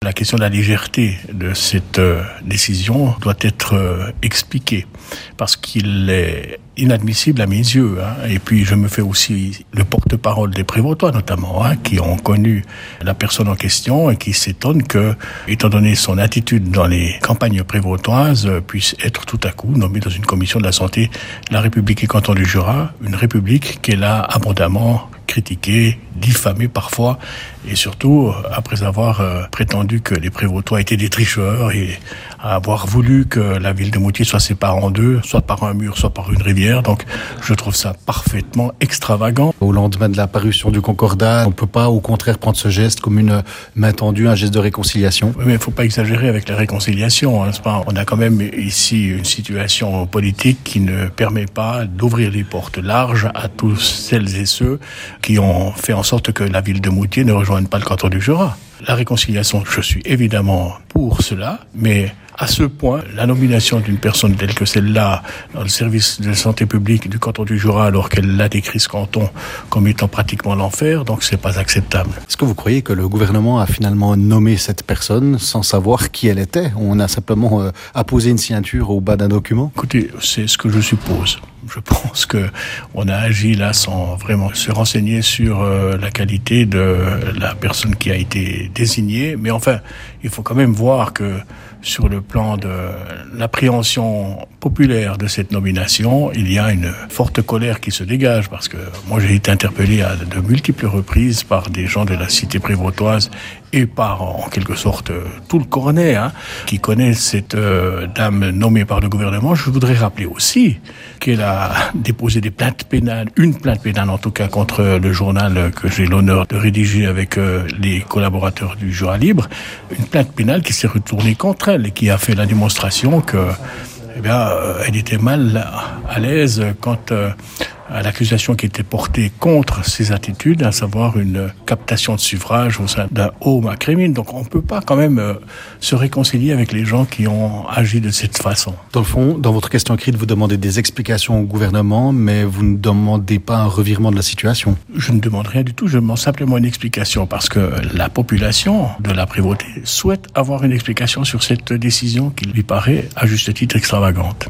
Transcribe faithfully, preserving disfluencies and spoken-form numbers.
La question de la légèreté de cette euh, décision doit être euh, expliquée parce qu'il est inadmissible à mes yeux. Hein. Et puis je me fais aussi le porte-parole des Prévôtois notamment, hein, qui ont connu la personne en question et qui s'étonnent que, étant donné son attitude dans les campagnes prévôtoises, puisse être tout à coup nommé dans une commission de la santé de la République et canton du Jura, une République qu'elle a abondamment critiquée, diffamée parfois, et surtout après avoir euh, prétendu que les Prévôtois étaient des tricheurs et avoir voulu que la ville de Moutier soit séparée en deux, soit par un mur, soit par une rivière. Donc je trouve ça parfaitement extravagant. Au lendemain de la parution du Concordat, on ne peut pas au contraire prendre ce geste comme une main tendue, un geste de réconciliation. Oui, mais il ne faut pas exagérer avec la réconciliation. Hein, c'est pas, on a quand même ici une situation politique qui ne permet pas d'ouvrir les portes larges à tous celles et ceux qui ont fait en sorte que la ville de Moutier ne rejoigne pas le canton du Jura. La réconciliation, je suis évidemment pour cela, mais à ce point, la nomination d'une personne telle que celle-là dans le service de santé publique du canton du Jura, alors qu'elle a décrit ce canton comme étant pratiquement l'enfer, donc c'est pas acceptable. Est-ce que vous croyez que le gouvernement a finalement nommé cette personne sans savoir qui elle était? On a simplement euh, apposé une signature au bas d'un document? Écoutez, c'est ce que je suppose. Je pense que on a agi là sans vraiment se renseigner sur euh, la qualité de la personne qui a été désignée. Mais enfin, il faut quand même voir que sur le plan de l'appréhension populaire de cette nomination, il y a une forte colère qui se dégage parce que moi j'ai été interpellé à de multiples reprises par des gens de la cité prévôtoise et par en quelque sorte tout le Cornet hein, qui connaît cette euh, dame nommée par le gouvernement. Je voudrais rappeler aussi qu'elle a déposé des plaintes pénales, une plainte pénale en tout cas contre le journal que j'ai l'honneur de rédiger avec euh, les collaborateurs du Jura Libre, une plainte pénale qui s'est retournée contre elle et qui a fait la démonstration que eh bien, euh, elle était mal à l'aise quant euh, à l'accusation qui était portée contre ses attitudes, à savoir une captation de suffrage au sein d'un haut macrémine. Donc on ne peut pas quand même euh, se réconcilier avec les gens qui ont agi de cette façon. Dans le fond, dans votre question écrite, vous demandez des explications au gouvernement, mais vous ne demandez pas un revirement de la situation. Je ne demande rien du tout, je demande simplement une explication parce que la population de la prévôté souhaite avoir une explication sur cette décision qui lui paraît à juste titre extravagante.